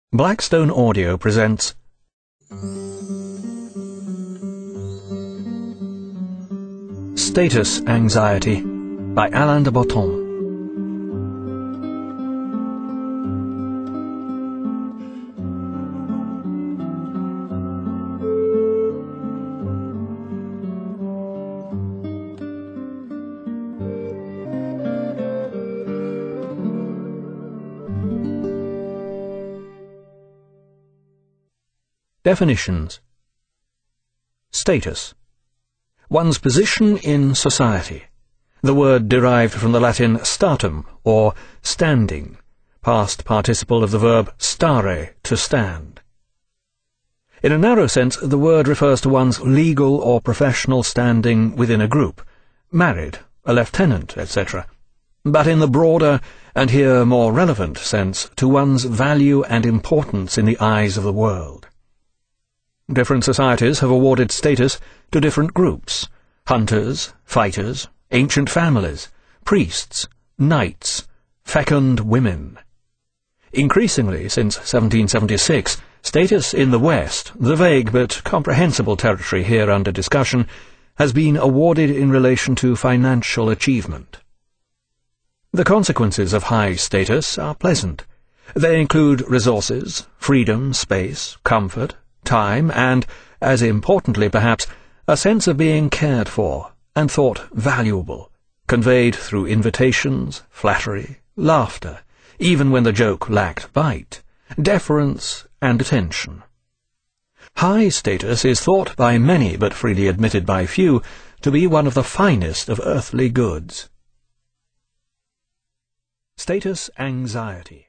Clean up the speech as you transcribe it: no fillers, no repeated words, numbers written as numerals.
Blackstone Audio presents Status Anxiety by Alain de Botton. Definitions. Status. One's position in society. The word derived from the Latin statum, or standing, past participle of the verb stare, to stand. In a narrow sense, the word refers to one's legal or professional standing within a group, married, a lieutenant, etc., but in the broader, and here more relevant sense, to one's value and importance in the eyes of the world. Different societies have awarded status to different groups: hunters, fighters, ancient families, priests, knights, fecund women. Increasingly, since 1776, status in the West, the vague but comprehensible territory here under discussion, has been awarded in relation to financial achievement. The consequences of high status are pleasant. They include resources, freedom, space, comfort, time, and, as importantly perhaps, a sense of being cared for and thought valuable, conveyed through invitations, flattery, laughter, even when the joke lacked bite, deference, and attention. High status is thought by many, but freely admitted by few, to be one of the finest of earthly goods. Status anxiety.